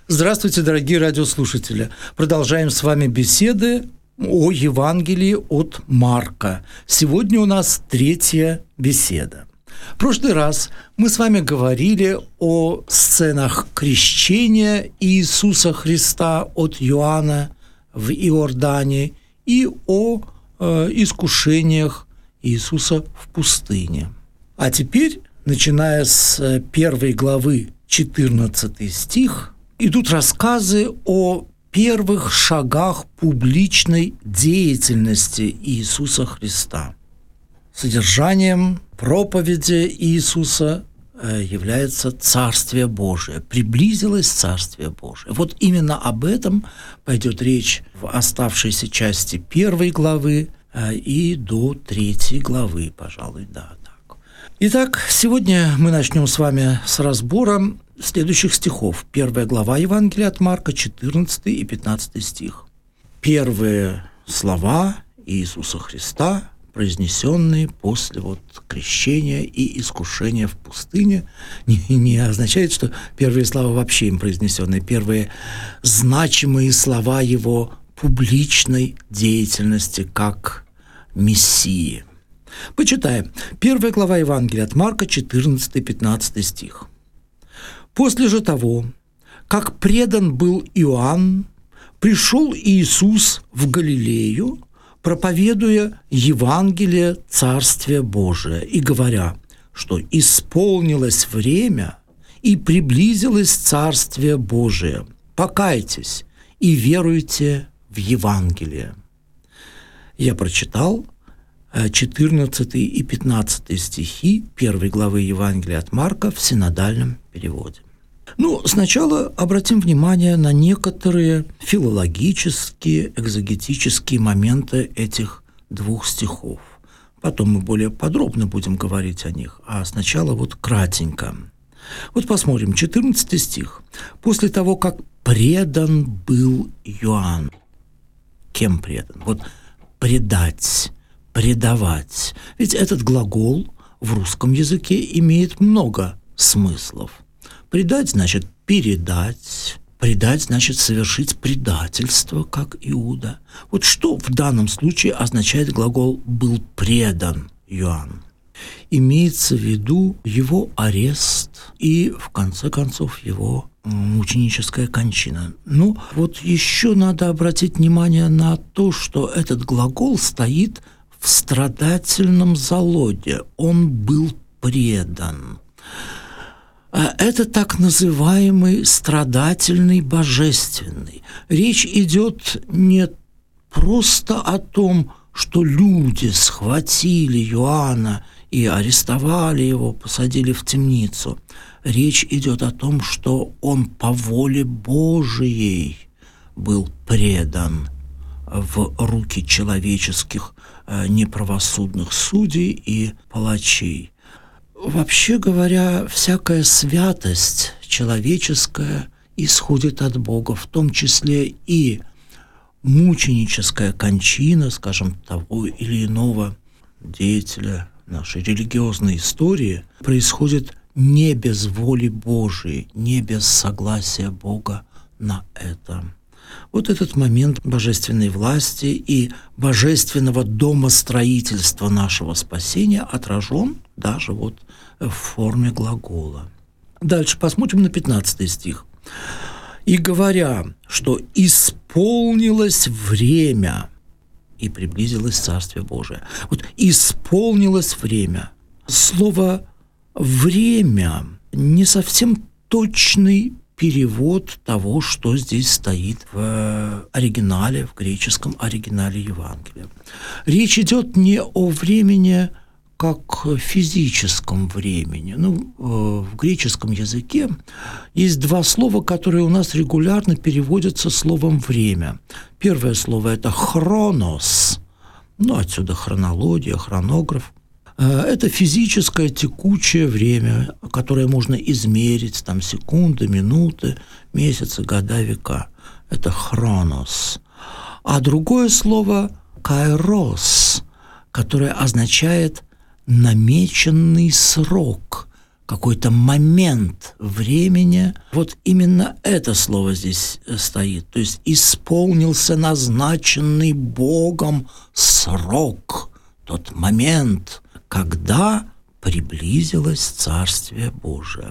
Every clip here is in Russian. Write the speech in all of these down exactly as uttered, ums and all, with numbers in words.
Здравствуйте, дорогие радиослушатели. Продолжаем с вами беседы о Евангелии от Марка. Сегодня у нас третья беседа. В прошлый раз мы с вами говорили о сценах крещения Иисуса Христа от Иоанна в Иордане и о э, искушениях Иисуса в пустыне. А теперь, начиная с первой главы, четырнадцатый стих, идут рассказы о первых шагах публичной деятельности Иисуса Христа. Содержанием проповеди Иисуса является Царствие Божие. Приблизилось Царствие Божие. Вот именно об этом пойдет речь в оставшейся части первой главы и до третьей главы, пожалуй, да, так. Итак, сегодня мы начнем с вами с разбора следующих стихов. Первая глава Евангелия от Марка, четырнадцатый и пятнадцатый стих. Первые слова Иисуса Христа, произнесенные после вот крещения и искушения в пустыне, не, не означает, что первые слова вообще им произнесенные, первые значимые слова Его публичной деятельности как Мессии. Почитаем. Первая глава Евангелия от Марка, четырнадцатый и пятнадцатый стих. «После же того, как предан был Иоанн, пришел Иисус в Галилею, проповедуя Евангелие Царствия Божия и говоря, что исполнилось время и приблизилось Царствие Божие. Покайтесь и веруйте в Евангелие». Я прочитал четырнадцатый и пятнадцатый стихи первой главы Евангелия от Марка в синодальном переводе. Ну, сначала обратим внимание на некоторые филологические, экзегетические моменты этих двух стихов. Потом мы более подробно будем говорить о них, а сначала вот кратенько. Вот посмотрим, четырнадцатый стих. «После того, как предан был Иоанн». Кем предан? Вот «предать», «предавать». Ведь этот глагол в русском языке имеет много смыслов. Предать значит передать, предать значит совершить предательство, как Иуда. Вот что в данном случае означает глагол «был предан Иоанн»? Имеется в виду его арест и, в конце концов, его мученическая кончина. Ну, вот еще надо обратить внимание на то, что этот глагол стоит в страдательном залоге. Он был предан. Это так называемый страдательный божественный. Речь идет не просто о том, что люди схватили Иоанна и арестовали его, посадили в темницу. Речь идет о том, что он по воле Божией был предан в руки человеческих неправосудных судей и палачей. Вообще говоря, всякая святость человеческая исходит от Бога, в том числе и мученическая кончина, скажем, того или иного деятеля нашей религиозной истории происходит не без воли Божией, не без согласия Бога на это. Вот этот момент божественной власти и божественного домостроительства нашего спасения отражен даже вот в форме глагола. Дальше посмотрим на пятнадцатый стих. «И говоря, что исполнилось время, и приблизилось Царствие Божие». Вот «исполнилось время». Слово «время» не совсем точный перевод того, что здесь стоит в оригинале, в греческом оригинале Евангелия. Речь идет не о времени как физическом времени. Ну, в греческом языке есть два слова, которые у нас регулярно переводятся словом «время». Первое слово – это «хронос», ну, отсюда хронология, хронограф. Это физическое текучее время, которое можно измерить, там, секунды, минуты, месяцы, года, века. Это хронос. А другое слово – кайрос, которое означает намеченный срок, какой-то момент времени. Вот именно это слово здесь стоит. То есть исполнился назначенный Богом срок, тот момент, когда приблизилось Царствие Божие.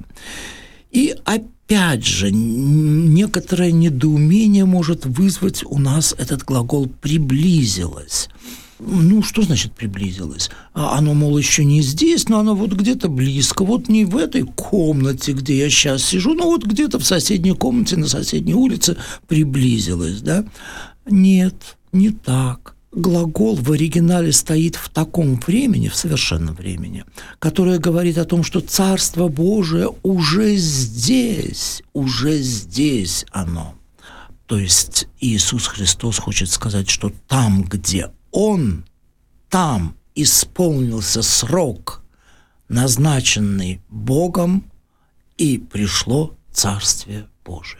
И опять же, некоторое недоумение может вызвать у нас этот глагол «приблизилось». Ну, что значит «приблизилось»? Оно, мол, еще не здесь, но оно вот где-то близко. Вот не в этой комнате, где я сейчас сижу, но вот где-то в соседней комнате, на соседней улице приблизилось, да? Нет, не так. Глагол в оригинале стоит в таком времени, в совершенном времени, которое говорит о том, что Царство Божие уже здесь, уже здесь оно. То есть Иисус Христос хочет сказать, что там, где Он, там исполнился срок, назначенный Богом, и пришло Царствие Божие.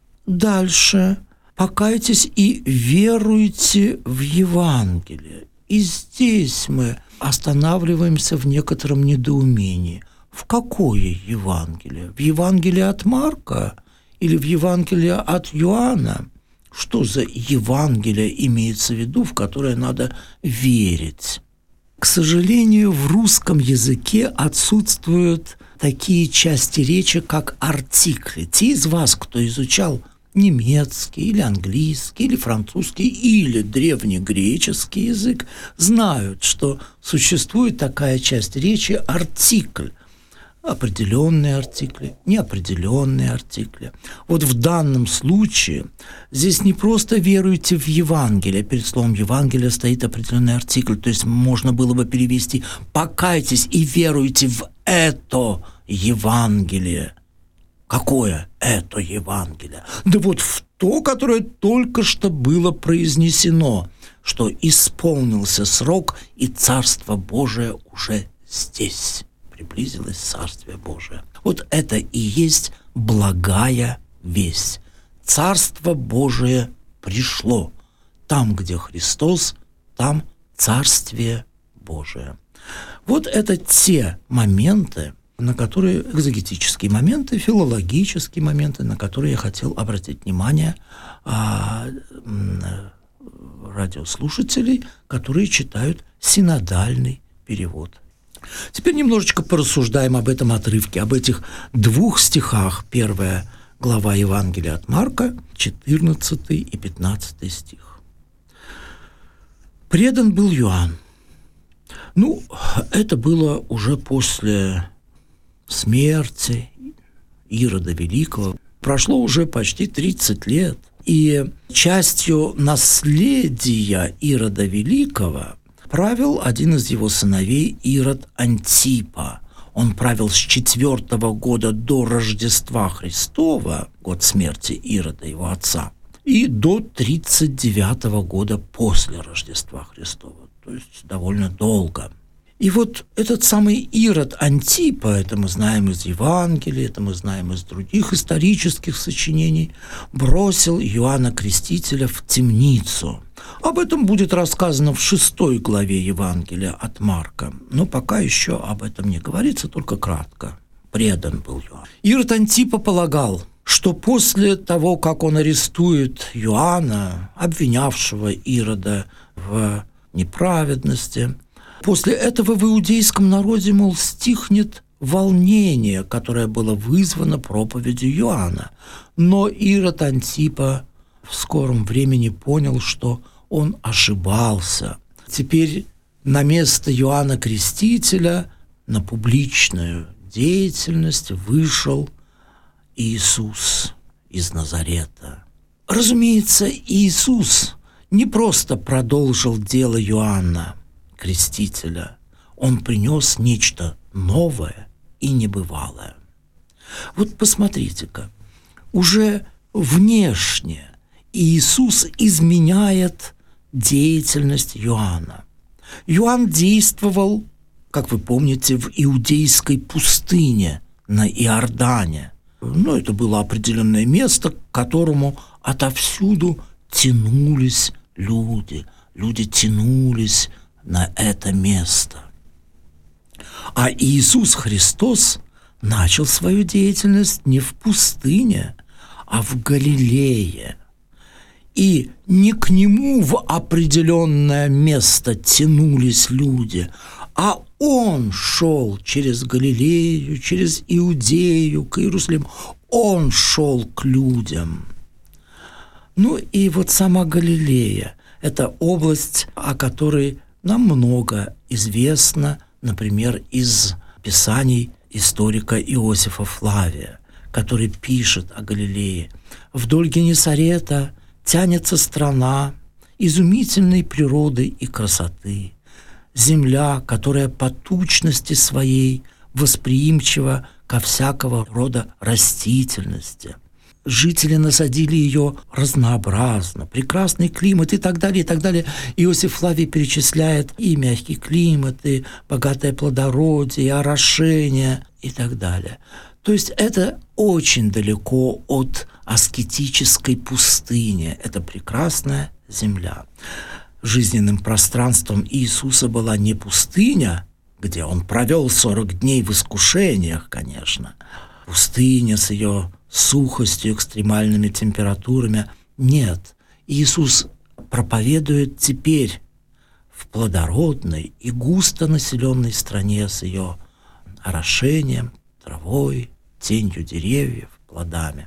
Дальше. Покайтесь и веруйте в Евангелие. И здесь мы останавливаемся в некотором недоумении. В какое Евангелие? В Евангелие от Марка или в Евангелие от Иоанна? Что за Евангелие имеется в виду, в которое надо верить? К сожалению, в русском языке отсутствуют такие части речи, как артикли. Те из вас, кто изучал немецкий или английский, или французский, или древнегреческий язык, знают, что существует такая часть речи – артикль. Определенные артикли, неопределенные артикли. Вот в данном случае здесь не просто веруйте в Евангелие. Перед словом Евангелие стоит определенный артикль. То есть можно было бы перевести «покайтесь и веруйте в это Евангелие». Какое это Евангелие? Да вот в то, которое только что было произнесено, что исполнился срок, и Царство Божие уже здесь. Приблизилось Царствие Божие. Вот это и есть благая весть. Царство Божие пришло. Там, где Христос, там Царствие Божие. Вот это те моменты, на которые, экзегетические моменты, филологические моменты, на которые я хотел обратить внимание а, радиослушателей, которые читают синодальный перевод. Теперь немножечко порассуждаем об этом отрывке, об этих двух стихах. Первая глава Евангелия от Марка, четырнадцатый и пятнадцатый стих. «Предан был Иоанн». Ну, это было уже после смерти Ирода Великого. Прошло уже почти тридцать лет. И частью наследия Ирода Великого правил один из его сыновей Ирод Антипа. Он правил с четвертого года до Рождества Христова, год смерти Ирода, его отца, и до тридцать девятого года после Рождества Христова, то есть довольно долго. И вот этот самый Ирод Антипа, это мы знаем из Евангелия, это мы знаем из других исторических сочинений, бросил Иоанна Крестителя в темницу. Об этом будет рассказано в шестой главе Евангелия от Марка, но пока еще об этом не говорится, только кратко. Предан был Иоанн. Ирод Антипа полагал, что после того, как он арестует Иоанна, обвинявшего Ирода в неправедности, после этого в иудейском народе, мол, стихнет волнение, которое было вызвано проповедью Иоанна. Но Ирод Антипа в скором времени понял, что он ошибался. Теперь на место Иоанна Крестителя, на публичную деятельность вышел Иисус из Назарета. Разумеется, Иисус не просто продолжил дело Иоанна Крестителя, он принес нечто новое и небывалое. Вот посмотрите-ка, уже внешне Иисус изменяет деятельность Иоанна. Иоанн действовал, как вы помните, в иудейской пустыне на Иордане. Ну, это было определенное место, к которому отовсюду тянулись люди. Люди тянулись на это место. А Иисус Христос начал свою деятельность не в пустыне, а в Галилее. И не к нему в определенное место тянулись люди, а он шел через Галилею, через Иудею, к Иерусалиму. Он шел к людям. Ну и вот сама Галилея – это область, о которой нам много известно, например, из писаний историка Иосифа Флавия, который пишет о Галилее. Вдоль Генесарета тянется страна изумительной природы и красоты, земля, которая по тучности своей восприимчива ко всякого рода растительности. Жители насадили ее разнообразно, прекрасный климат и так далее, и так далее. Иосиф Флавий перечисляет и мягкий климат, и богатое плодородие, и орошение, и так далее. То есть это очень далеко от аскетической пустыни. Это прекрасная земля. Жизненным пространством Иисуса была не пустыня, где он провел сорок дней в искушениях, конечно. Пустыня с ее сухостью, экстремальными температурами. Нет, Иисус проповедует теперь в плодородной и густонаселенной стране с ее орошением, травой, тенью деревьев, плодами.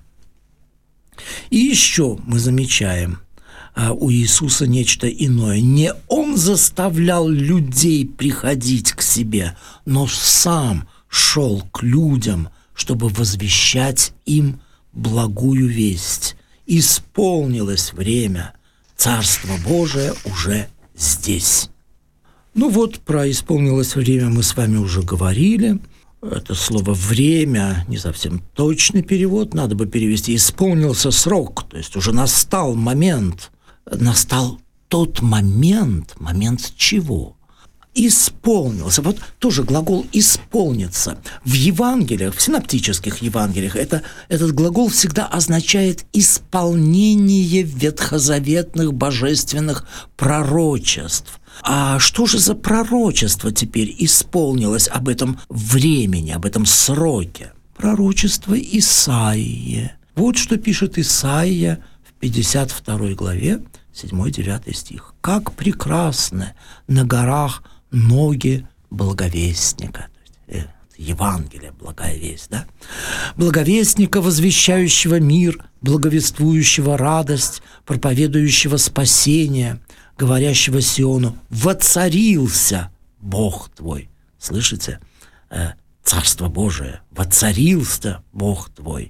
И еще мы замечаем а, у Иисуса нечто иное. Не Он заставлял людей приходить к себе, но сам шел к людям, чтобы возвещать им благую весть. Исполнилось время, Царство Божие уже здесь. Ну вот, про «исполнилось время» мы с вами уже говорили. Это слово «время» не совсем точный перевод, надо бы перевести «исполнился срок», то есть уже настал момент. Настал тот момент, момент чего? Исполнился. Вот тоже глагол «исполниться». В Евангелиях, в синоптических Евангелиях это, этот глагол всегда означает исполнение ветхозаветных божественных пророчеств. А что же за пророчество теперь исполнилось об этом времени, об этом сроке? Пророчество Исаии. Вот что пишет Исаия в пятьдесят второй главе, седьмой-девятый стих. «Как прекрасны на горах ноги благовестника». То есть, э, Евангелие, благая весть, да? «Благовестника, возвещающего мир, благовествующего радость, проповедующего спасение, говорящего Сиону: воцарился Бог твой». Слышите? Э, Царство Божие. Воцарился Бог твой.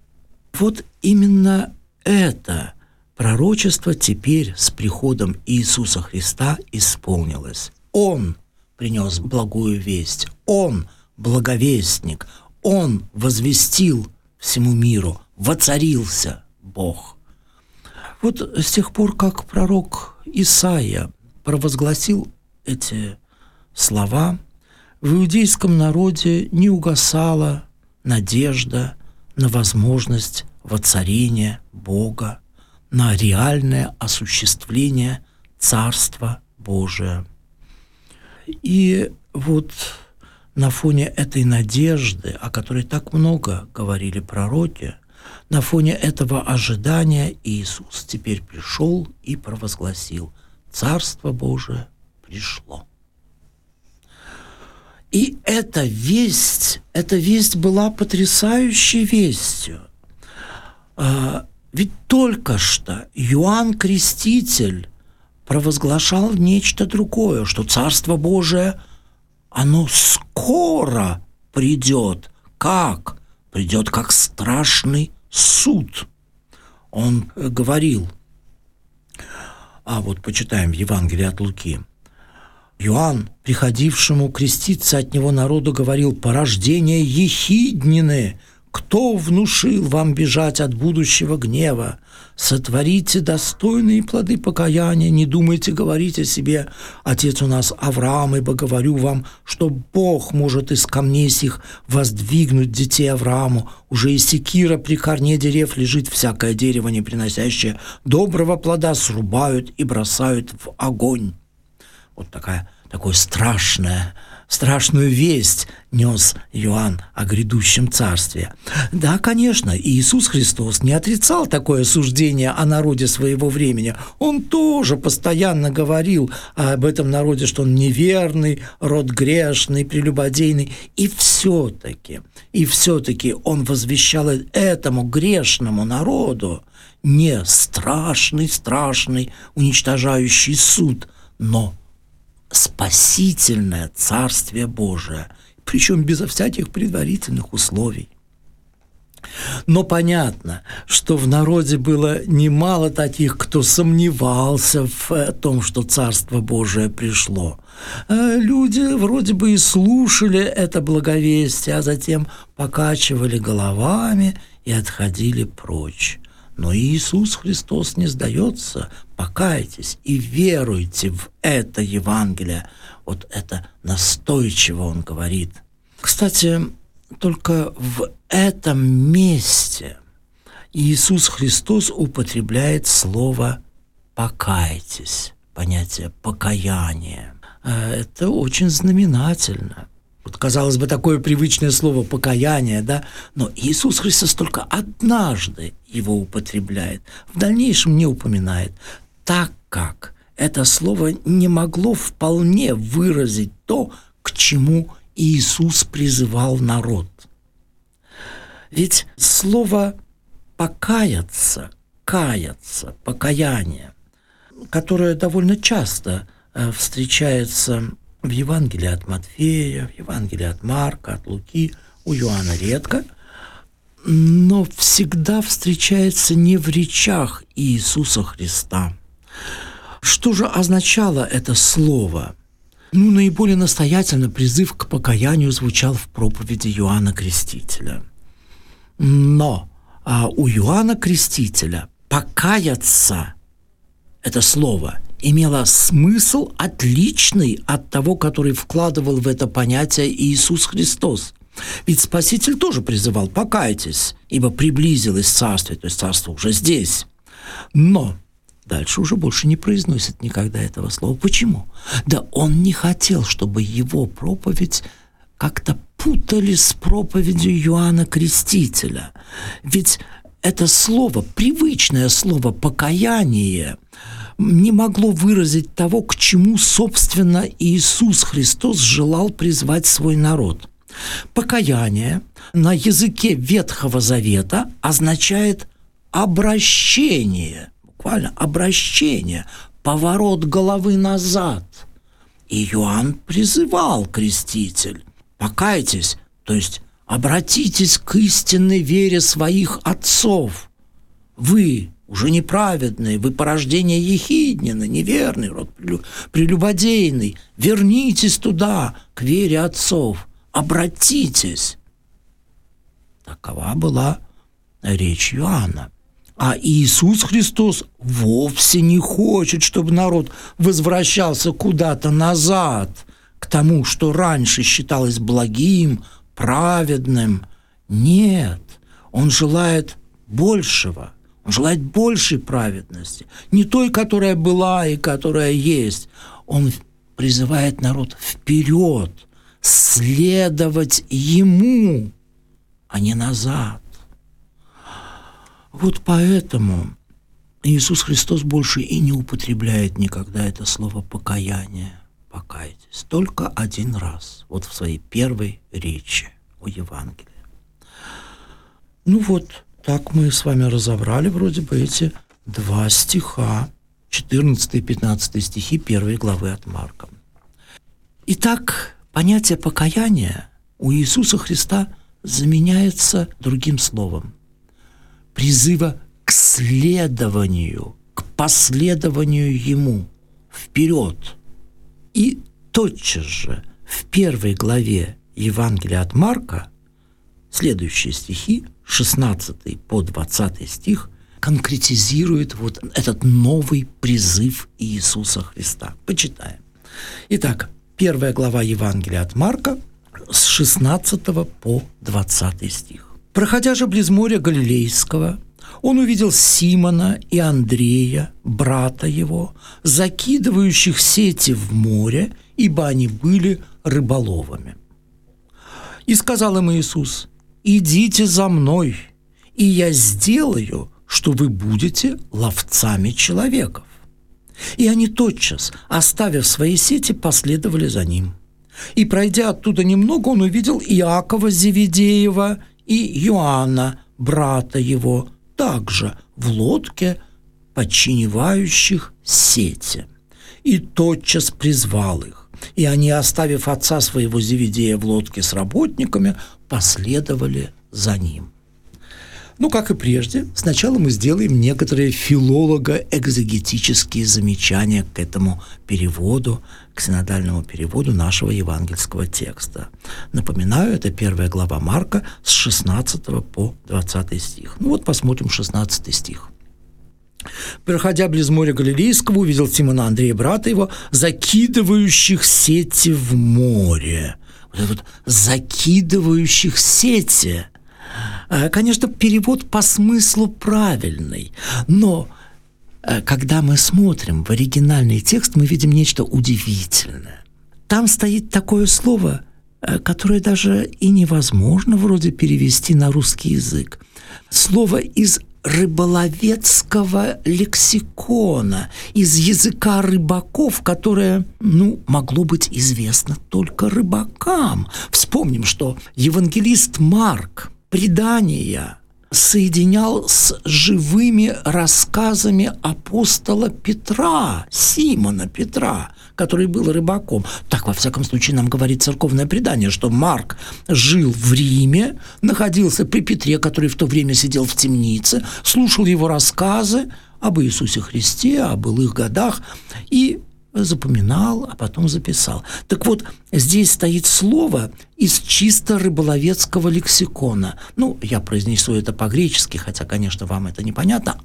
Вот именно это пророчество теперь с приходом Иисуса Христа исполнилось. Он принес благую весть. Он благовестник. Он возвестил всему миру: воцарился Бог. Вот с тех пор, как пророк Исаия провозгласил эти слова, в иудейском народе не угасала надежда на возможность воцарения Бога, на реальное осуществление Царства Божия. И вот на фоне этой надежды, о которой так много говорили пророки, на фоне этого ожидания Иисус теперь пришел и провозгласил: Царство Божие пришло. И эта весть, эта весть была потрясающей вестью. А, ведь только что Иоанн Креститель провозглашал нечто другое, что Царство Божие, оно скоро придет. Как? Придет как страшный суд. Он говорил, а вот почитаем в Евангелии от Луки. Иоанн, приходившему креститься от него народу, говорил: «Порождение ехиднины, кто внушил вам бежать от будущего гнева? Сотворите достойные плоды покаяния, не думайте говорить о себе: отец у нас Авраам, ибо говорю вам, что Бог может из камней сих воздвигнуть детей Аврааму. Уже и секира при корне дерев лежит, всякое дерево, не приносящее доброго плода, срубают и бросают в огонь». Вот такая, такое страшное, страшную весть нес Иоанн о грядущем царстве. Да, конечно, Иисус Христос не отрицал такое суждение о народе своего времени. Он тоже постоянно говорил об этом народе, что он неверный, род грешный, прелюбодейный. И все-таки, и все-таки он возвещал этому грешному народу не страшный, страшный, уничтожающий суд, но спасительное Царствие Божие, причем безо всяких предварительных условий. Но понятно, что в народе было немало таких, кто сомневался в том, что Царство Божие пришло. Люди вроде бы и слушали это благовестие, а затем покачивали головами и отходили прочь. Но Иисус Христос не сдается. Покайтесь и веруйте в это Евангелие. Вот это настойчиво он говорит. Кстати, только в этом месте Иисус Христос употребляет слово «покайтесь», понятие «покаяние». Это очень знаменательно. Вот, казалось бы, такое привычное слово «покаяние», да, но Иисус Христос только однажды его употребляет, в дальнейшем не упоминает, так как это слово не могло вполне выразить то, к чему Иисус призывал народ. Ведь слово «покаяться», «каяться», «покаяние», которое довольно часто встречается в Евангелии от Матфея, в Евангелии от Марка, от Луки, у Иоанна редко, но всегда встречается не в речах Иисуса Христа. Что же означало это слово? Ну, наиболее настоятельно призыв к покаянию звучал в проповеди Иоанна Крестителя. Но а у Иоанна Крестителя «покаяться» это слово имело смысл отличный от того, который вкладывал в это понятие Иисус Христос. Ведь Спаситель тоже призывал «покайтесь, ибо приблизилось царствие», то есть царство уже здесь. Но дальше уже больше не произносит никогда этого слова. Почему? Да он не хотел, чтобы его проповедь как-то путали с проповедью Иоанна Крестителя. Ведь это слово, привычное слово «покаяние», не могло выразить того, к чему, собственно, Иисус Христос желал призвать свой народ. Покаяние на языке Ветхого Завета означает обращение, буквально обращение, поворот головы назад. И Иоанн призывал, креститель, покайтесь, то есть обратитесь к истинной вере своих отцов. Вы уже неправедные, вы порождение ехиднины, неверный род прелюбодейный. Вернитесь туда, к вере отцов, обратитесь. Такова была речь Иоанна. А Иисус Христос вовсе не хочет, чтобы народ возвращался куда-то назад, к тому, что раньше считалось благим, праведным. Нет, Он желает большего. Он желает большей праведности, не той, которая была и которая есть. Он призывает народ вперед, следовать Ему, а не назад. Вот поэтому Иисус Христос больше и не употребляет никогда это слово «покаяние», «покайтесь», только один раз, вот в своей первой речи о Евангелии. Ну вот, так мы с вами разобрали вроде бы эти два стиха, четырнадцатый и пятнадцатый стихи первой главы от Марка. Итак, понятие покаяния у Иисуса Христа заменяется другим словом – призыва к следованию, к последованию Ему, вперед. И тотчас же в первой главе Евангелия от Марка следующие стихи, шестнадцатый по двадцатый стих, конкретизируют вот этот новый призыв Иисуса Христа. Почитаем. Итак, первая глава Евангелия от Марка с шестнадцатого по двадцатый стих. «Проходя же близ моря Галилейского, он увидел Симона и Андрея, брата его, закидывающих сети в море, ибо они были рыболовами. И сказал им Иисус: «Идите за мной, и я сделаю, что вы будете ловцами человеков». И они тотчас, оставив свои сети, последовали за ним. И, пройдя оттуда немного, он увидел Иакова Зеведеева и Иоанна, брата его, также в лодке, подчинивающих сети. И тотчас призвал их. И они, оставив отца своего Зеведея в лодке с работниками, последовали за ним. Ну, как и прежде, сначала мы сделаем некоторые филолого-экзегетические замечания к этому переводу, к синодальному переводу нашего евангельского текста. Напоминаю, это первая глава Марка с шестнадцатого по двадцатый стих. Ну вот посмотрим шестнадцатый стих. «Проходя близ моря Галилейского, увидел Симона Андрея, брата его, закидывающих сети в море». Вот это вот «закидывающих сети». Конечно, перевод по смыслу правильный, но когда мы смотрим в оригинальный текст, мы видим нечто удивительное. Там стоит такое слово, которое даже и невозможно вроде перевести на русский язык. Слово из рыболовецкого лексикона, из языка рыбаков, которое, ну, могло быть известно только рыбакам. Вспомним, что евангелист Марк предания соединял с живыми рассказами апостола Петра, Симона Петра, который был рыбаком. Так, во всяком случае, нам говорит церковное предание, что Марк жил в Риме, находился при Петре, который в то время сидел в темнице, слушал его рассказы об Иисусе Христе, о былых годах и запоминал, а потом записал. Так вот, здесь стоит слово из чисто рыболовецкого лексикона. Ну, я произнесу это по-гречески, хотя, конечно, вам это непонятно.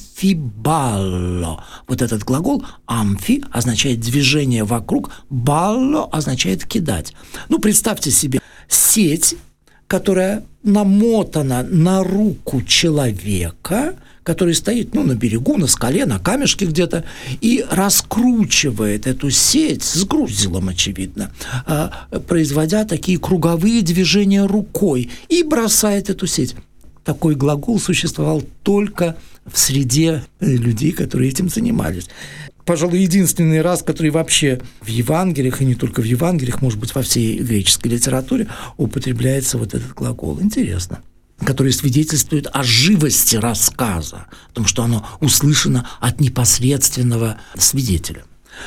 Амфибалло. Вот этот глагол амфи означает движение вокруг, балло означает кидать. Ну, представьте себе сеть, которая намотана на руку человека, который стоит, ну, на берегу, на скале, на камешке где-то, и раскручивает эту сеть с грузилом, очевидно, производя такие круговые движения рукой, и бросает эту сеть. Такой глагол существовал только в среде людей, которые этим занимались. Пожалуй, единственный раз, который вообще в Евангелиях, и не только в Евангелиях, может быть, во всей греческой литературе употребляется вот этот глагол. Интересно. Который свидетельствует о живости рассказа, о том, что оно услышано от непосредственного свидетеля.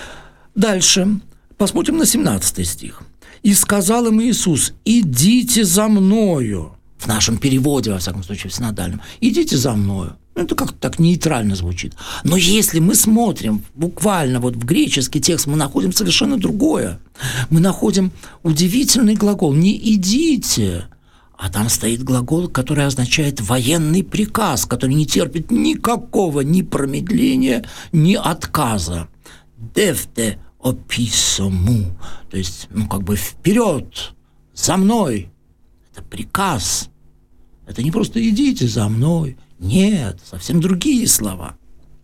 Дальше посмотрим на семнадцатый стих. «И сказал им Иисус: идите за мною». В нашем переводе, во всяком случае, в синодальном. «Идите за мною». Это как-то так нейтрально звучит. Но если мы смотрим буквально вот в греческий текст, мы находим совершенно другое. Мы находим удивительный глагол «не идите». А там стоит глагол, который означает военный приказ, который не терпит никакого ни промедления, ни отказа. «Девте описому», то есть, ну, как бы вперед, за мной. Это приказ. Это не просто «идите за мной». Нет, совсем другие слова.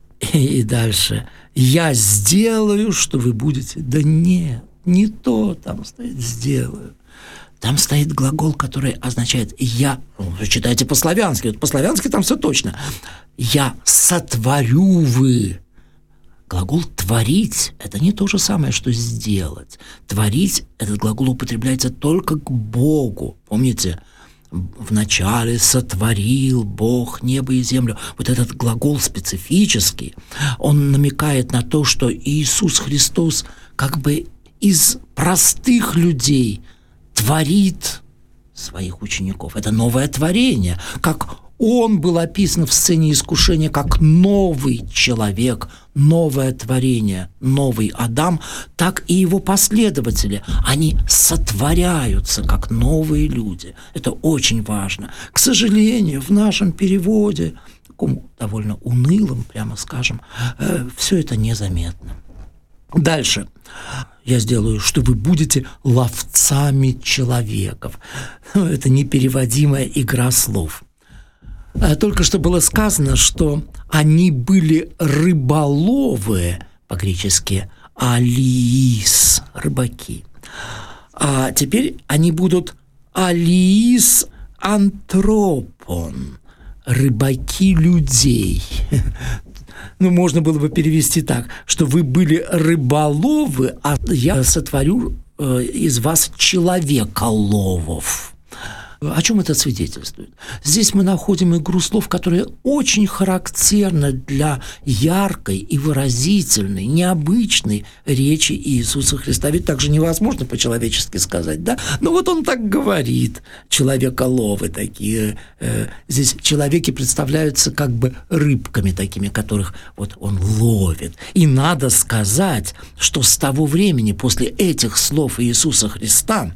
И дальше «я сделаю, что вы будете». Да нет, не то там стоит «сделаю». Там стоит глагол, который означает «я». Вы читаете по-славянски. Вот по-славянски там все точно. «Я сотворю вы». Глагол «творить» – это не то же самое, что «сделать». «Творить» – этот глагол употребляется только к Богу. Помните? «Вначале сотворил Бог небо и землю». Вот этот глагол специфический. Он намекает на то, что Иисус Христос как бы из простых людей – творит своих учеников. Это новое творение. Как он был описан в сцене искушения как новый человек, новое творение, новый Адам, так и его последователи. Они сотворяются как новые люди. Это очень важно. К сожалению, в нашем переводе, таком довольно унылом, прямо скажем, все это незаметно. Дальше. «Я сделаю, что вы будете ловцами человеков». Это непереводимая игра слов. Только что было сказано, что они были рыболовы, по-гречески «алиис», рыбаки. А теперь они будут алиис антропон, рыбаки людей. Ну, можно было бы перевести так, что вы были рыболовы, а я сотворю э, из вас человеколовов. О чем это свидетельствует? Здесь мы находим игру слов, которая очень характерна для яркой и выразительной, необычной речи Иисуса Христа. Ведь так же невозможно по-человечески сказать, да? Ну вот он так говорит, человеколовы такие. Здесь человеки представляются как бы рыбками такими, которых вот он ловит. И надо сказать, что с того времени, после этих слов Иисуса Христа,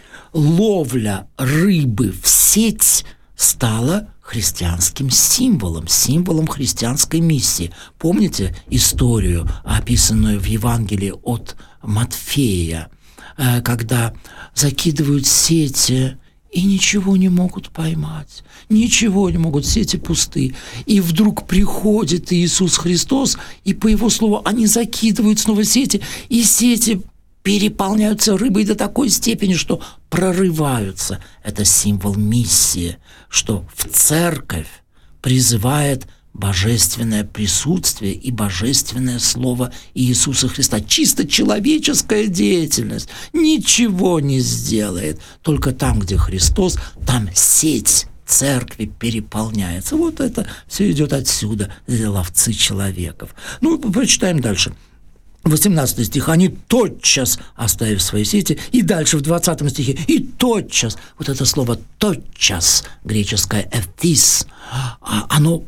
ловля рыбы в сеть стала христианским символом, символом христианской миссии. Помните историю, описанную в Евангелии от Матфея, когда закидывают сети и ничего не могут поймать, ничего не могут, сети пусты. И вдруг приходит Иисус Христос, и по Его слову они закидывают снова сети, и сети переполняются рыбой до такой степени, что прорываются. Это символ миссии, что в церковь призывает божественное присутствие и божественное слово Иисуса Христа. Чисто человеческая деятельность ничего не сделает. Только там, где Христос, там сеть церкви переполняется. Вот это все идет отсюда, ловцы человеков. Ну, прочитаем дальше. восемнадцатый стих. Они тотчас, оставив свои сети, и дальше в двадцатом стихе, и тотчас, вот это слово «тотчас», греческое «эфис», оно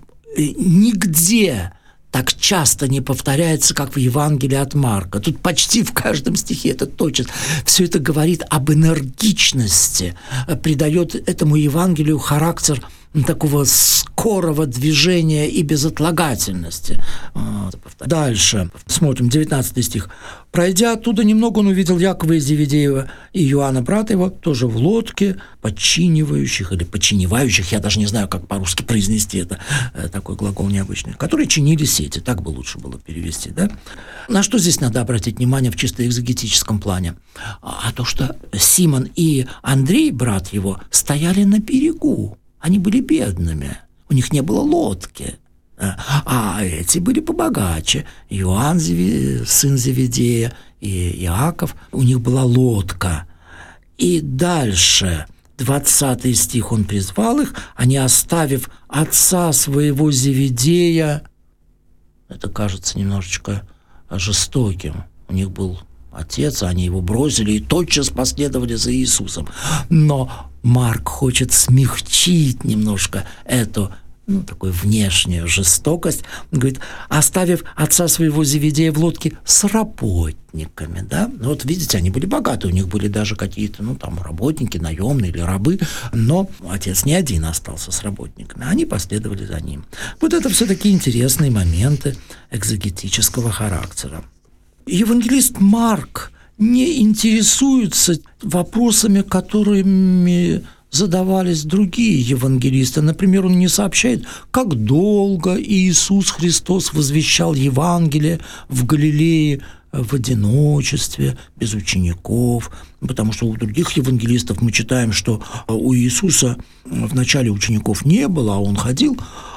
нигде так часто не повторяется, как в Евангелии от Марка. Тут почти в каждом стихе это тотчас. Все это говорит об энергичности, придает этому Евангелию характер такого скорого движения и безотлагательности. Дальше смотрим, девятнадцатый стих. «Пройдя оттуда немного, он увидел Якова и Зеведеева и Иоанна, брата его, тоже в лодке, подчинивающих или подчинивающих, я даже не знаю, как по-русски произнести это, такой глагол необычный, которые чинили сети». Так бы лучше было перевести, да? На что здесь надо обратить внимание в чисто экзегетическом плане? А то, что Симон и Андрей, брат его, стояли на берегу. Они были бедными, у них не было лодки, а эти были побогаче. Иоанн, сын Зеведея, и Иаков, у них была лодка. И дальше, двадцатый стих, он призвал их, они, оставив отца своего Зеведея, это кажется немножечко жестоким, у них был отец, они его бросили и тотчас последовали за Иисусом. Но Марк хочет смягчить немножко эту, ну, такую внешнюю жестокость. Он говорит, оставив отца своего Зеведея в лодке с работниками, да? Ну, вот видите, они были богаты, у них были даже какие-то, ну, там, работники, наемные или рабы, но отец не один остался с работниками, они последовали за ним. Вот это все такие интересные моменты экзегетического характера. Евангелист Марк не интересуется вопросами, которыми задавались другие евангелисты. Например, он не сообщает, как долго Иисус Христос возвещал Евангелие в Галилее в одиночестве, без учеников, потому что у других евангелистов мы читаем, что у Иисуса вначале учеников не было, а он ходил.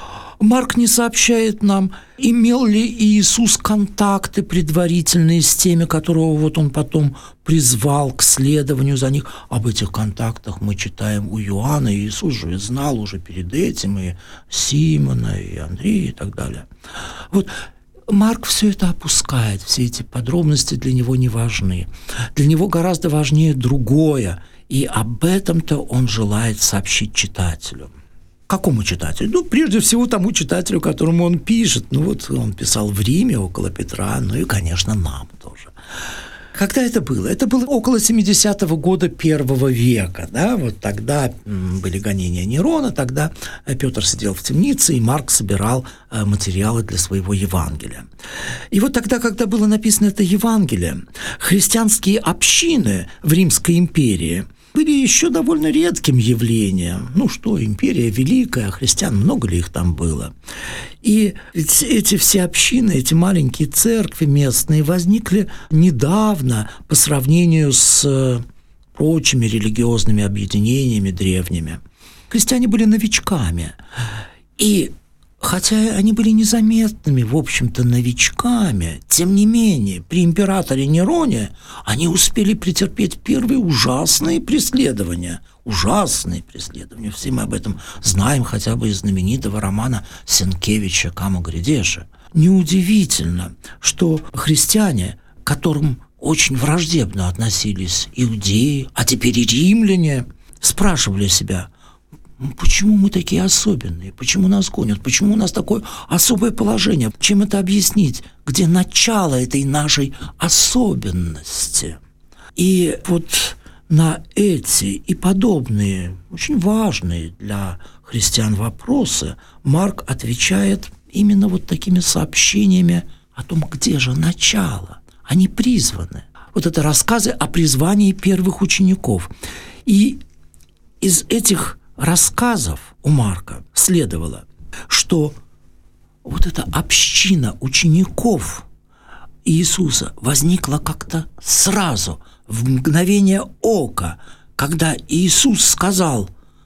Марк не сообщает нам, имел ли Иисус контакты предварительные с теми, которого вот он потом призвал к следованию за них. Об этих контактах мы читаем у Иоанна. Иисус же знал уже перед этим и Симона, и Андрея, и так далее. Вот Марк все это опускает, все эти подробности для него не важны. Для него гораздо важнее другое, и об этом-то он желает сообщить читателю. Какому читателю? Ну, прежде всего, тому читателю, которому он пишет. Ну, вот он писал в Риме, около Петра, ну и, конечно, нам тоже. Когда это было? Это было около семидесятого года первого века, да, вот тогда были гонения Нерона, тогда Петр сидел в темнице, и Марк собирал материалы для своего Евангелия. И вот тогда, когда было написано это Евангелие, христианские общины в Римской империи были еще довольно редким явлением. Ну что, империя великая, христиан, много ли их там было? И ведь эти все общины, эти маленькие церкви местные возникли недавно по сравнению с прочими религиозными объединениями древними. Христиане были новичками. И хотя они были незаметными, в общем-то, новичками, тем не менее, при императоре Нероне они успели претерпеть первые ужасные преследования. Ужасные преследования. Все мы об этом знаем хотя бы из знаменитого романа Сенкевича «Камо-Грядеши». Неудивительно, что христиане, к которым очень враждебно относились иудеи, а теперь и римляне, спрашивали себя: почему мы такие особенные? Почему нас гонят? Почему у нас такое особое положение? Чем это объяснить? Где начало этой нашей особенности? И вот на эти и подобные, очень важные для христиан вопросы Марк отвечает именно вот такими сообщениями о том, где же начало. Они призваны. Вот это рассказы о призвании первых учеников. И из этих рассказов у Марка следовало, что вот эта община учеников Иисуса возникла как-то сразу, в мгновение ока, когда Иисус сказал: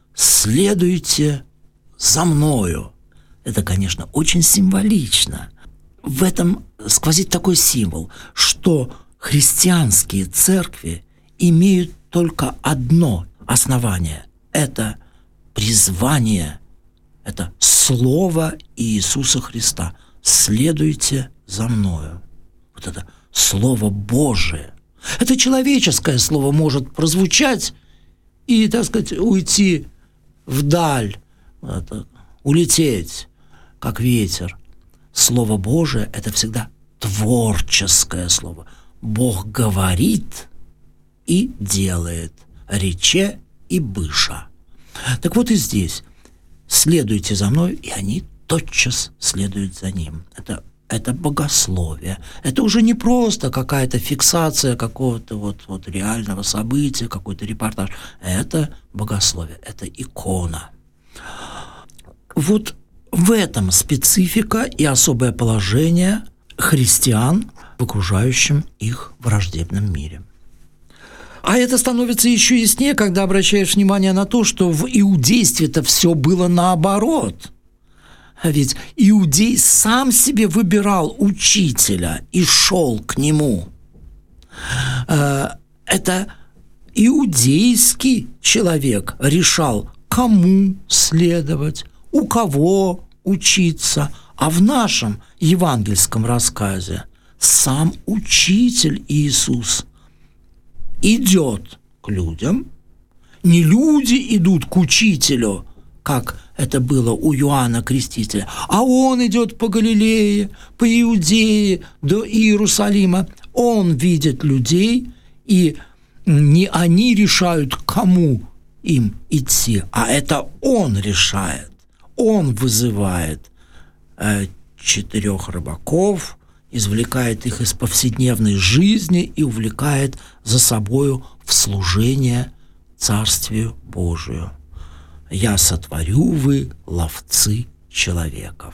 «Следуйте за мною». Это, конечно, очень символично. В этом сквозит такой символ, что христианские церкви имеют только одно основание – это призвание, это слово Иисуса Христа. «Следуйте за мною». Вот это Слово Божие. Это человеческое слово может прозвучать и, так сказать, уйти вдаль, это, улететь, как ветер. Слово Божие – это всегда творческое слово. Бог говорит и делает, рече и быша. Так вот и здесь. Следуйте за мной, и они тотчас следуют за ним. Это, это богословие. Это уже не просто какая-то фиксация какого-то вот, вот реального события, какой-то репортаж. Это богословие, это икона. Вот в этом специфика и особое положение христиан в окружающем их враждебном мире. А это становится еще яснее, когда обращаешь внимание на то, что в иудействе-то все было наоборот. А ведь иудей сам себе выбирал учителя и шел к нему. Это иудейский человек решал, кому следовать, у кого учиться. А в нашем евангельском рассказе сам учитель Иисус идет к людям. Не люди идут к учителю, как это было у Иоанна Крестителя, а он идет по Галилее, по Иудее до Иерусалима. Он видит людей, и не они решают, к кому им идти, а это он решает. Он вызывает э, четырех рыбаков, извлекает их из повседневной жизни и увлекает за собою в служение Царствию Божию. «Я сотворю вы ловцы человеков».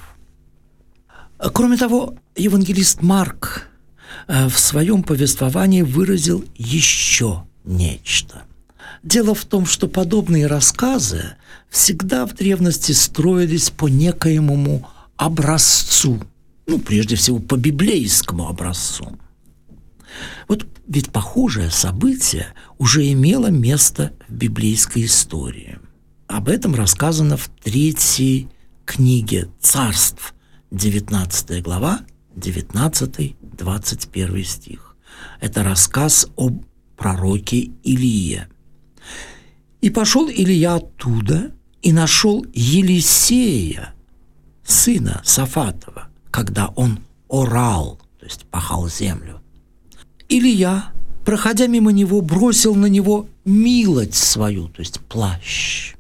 Кроме того, евангелист Марк в своем повествовании выразил еще нечто. Дело в том, что подобные рассказы всегда в древности строились по некоему образцу, ну, прежде всего, по библейскому образцу. Вот ведь похожее событие уже имело место в библейской истории. Об этом рассказано в третьей книге Царств, девятнадцатая глава, девятнадцатый двадцать первый стих. Это рассказ об пророке Илии. «И пошел Илия оттуда, и нашел Елисея, сына Сафатова, когда он орал, то есть пахал землю. Илия, проходя мимо него, бросил на него милость свою, то есть плащ.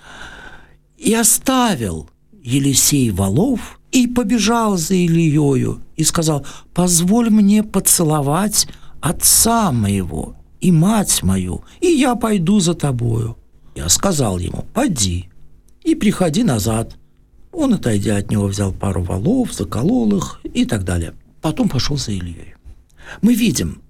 И оставил Елисей волов и побежал за Илиею и сказал: позволь мне поцеловать отца моего и мать мою, и я пойду за тобою. Я сказал ему: поди и приходи назад. Он, отойдя от него, взял пару волов, заколол их и так далее. Потом пошел за Илией. Мы видим,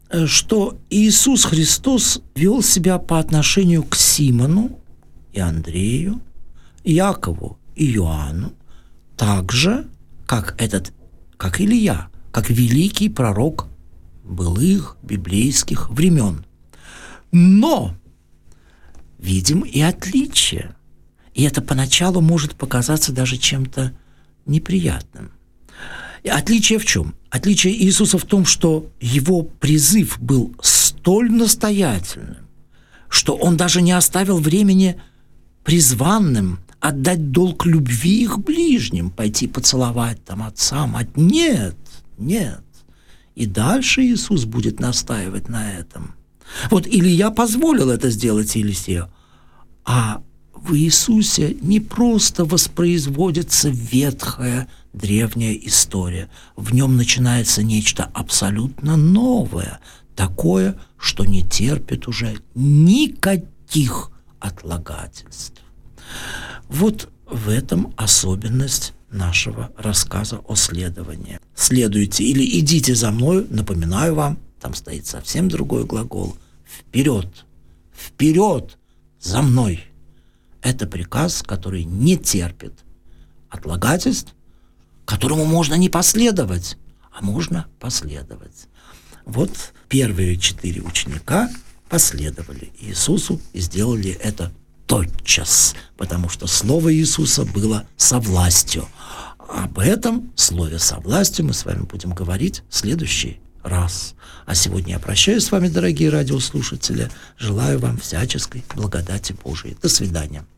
что Иисус Христос вел себя по отношению к Симону и Андрею, Якову и Иоанну так же, как этот, как Илья, как великий пророк былых библейских времен. Но видим и отличия. И это поначалу может показаться даже чем-то неприятным. И отличие в чем? Отличие Иисуса в том, что его призыв был столь настоятельным, что он даже не оставил времени призванным отдать долг любви их ближним, пойти поцеловать там отца, мать. Нет, нет. И дальше Иисус будет настаивать на этом. Вот Илья позволил это сделать Елисею, а в Иисусе не просто воспроизводится ветхая древняя история. В нем начинается нечто абсолютно новое, такое, что не терпит уже никаких отлагательств. Вот в этом особенность нашего рассказа о следовании. Следуйте или идите за мною, напоминаю вам, там стоит совсем другой глагол. Вперед, вперед, за мной. Это приказ, который не терпит отлагательств, которому можно не последовать, а можно последовать. Вот первые четыре ученика последовали Иисусу и сделали это тотчас, потому что слово Иисуса было со властью. Об этом слове со властью мы с вами будем говорить в следующий раз. А сегодня я прощаюсь с вами, дорогие радиослушатели. Желаю вам всяческой благодати Божией. До свидания.